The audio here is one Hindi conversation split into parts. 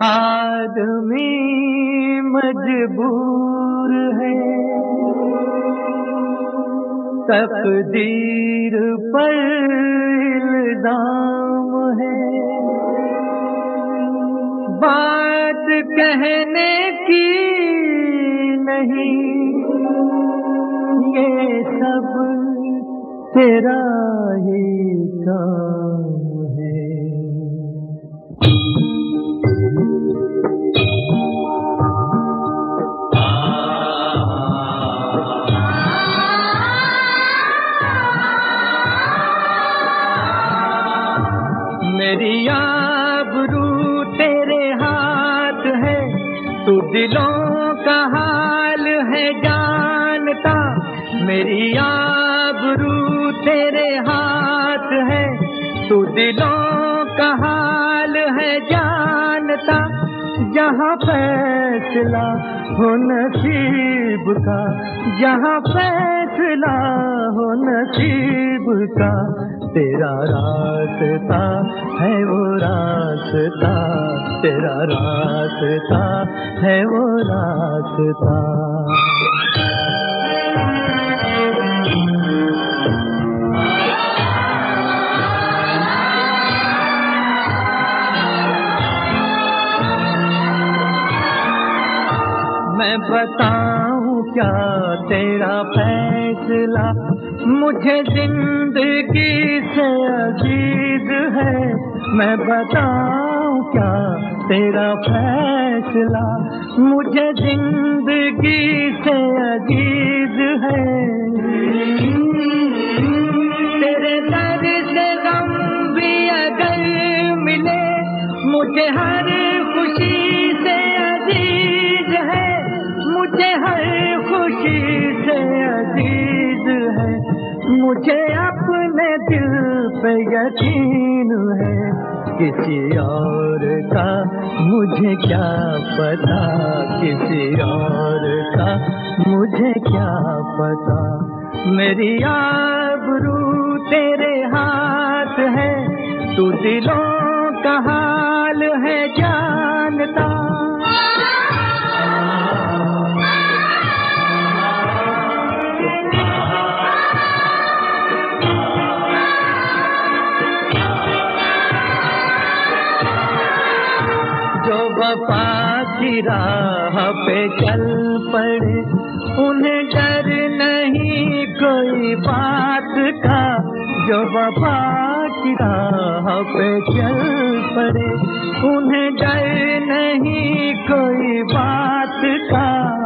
आदमी मजबूर है, तकदीर पर इल्जाम है। बात कहने की नहीं, ये सब तेरा ही काम है। मेरी आबरू तेरे हाथ है, तू दिलों का हाल है जानता। मेरी आबरू तेरे हाथ है, तू दिलों का हाल है जानता। जहाँ फैसला हो नसीब का, जहाँ फैसला हो नसीब का, तेरा रास्ता है वो रास्ता, तेरा रास्ता है वो रास्ता। मैं बताऊं क्या तेरा फैसला, मुझे जिंदगी से अजीज है। मैं बताऊं क्या तेरा फैसला, मुझे जिंदगी से अजीज है। तेरे दर्द से गम भी अगर मिले, मुझे हर खुशी से अजीज है। मुझे हर खुशी से अजीज है। मुझे अपने दिल पे यकीन है, किसी और का मुझे क्या पता, किसी और का मुझे क्या पता। मेरी आबरू तेरे हाथ है, तू दिलों का हाल है जानता। जो वफा की राह पे चल पड़े, उन्हें डर नहीं कोई बात का। जो वफा की राह पे चल पड़े, उन्हें डर नहीं कोई बात का।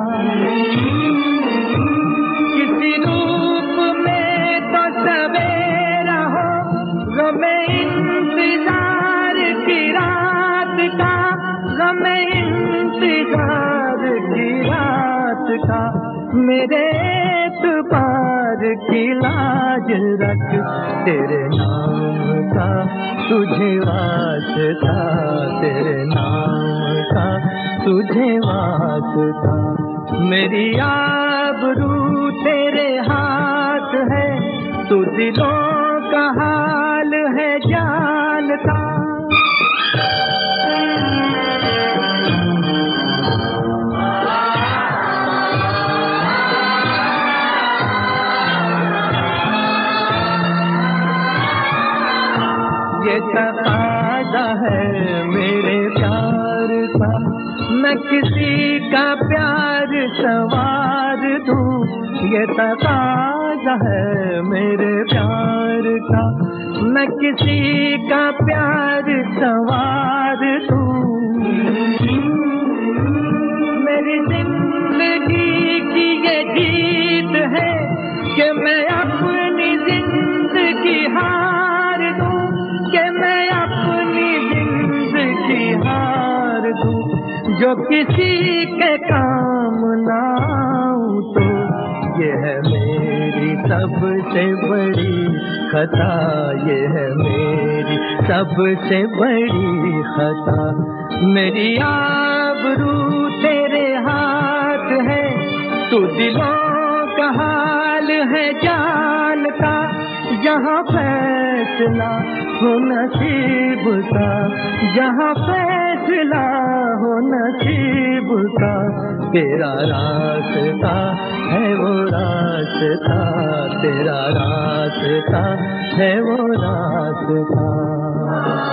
किसी रूप में तो सवेरा हो, गमे इंतजार की रात का, गमे इंतजार की रात का। मेरे एतबार की लाज रख, तेरे नाम का तुझे वास्ता, तेरे नाम का तुझे वास्ता। मेरी आबरू तेरे हाथ है, तू दिलों का हाल है जानता। ये तकाज़ा है मेरे प्यार का, मैं किसी का प्यार सवार दूं। ये तकाज़ा है मेरे प्यार का, मैं किसी का प्यार सवार दूं। मेरी जिंदगी की ये जीत है कि मैं अपनी जिंदगी हार दूं, कि मैं अपनी जिंदगी हार दूं। जो किसी के काम ना आऊं तो ये है मेरी सबसे बड़ी खता, ये है मेरी सबसे बड़ी खता। मेरी आबरू तेरे हाथ है, तू दिलों का हाल है जानता। जहाँ फैसला हो नसीब का, जहाँ फैसला फैसला हो नसीब का, तेरा रास्ता है वो रास्ता, तेरा रास्ता है वो रास्ता।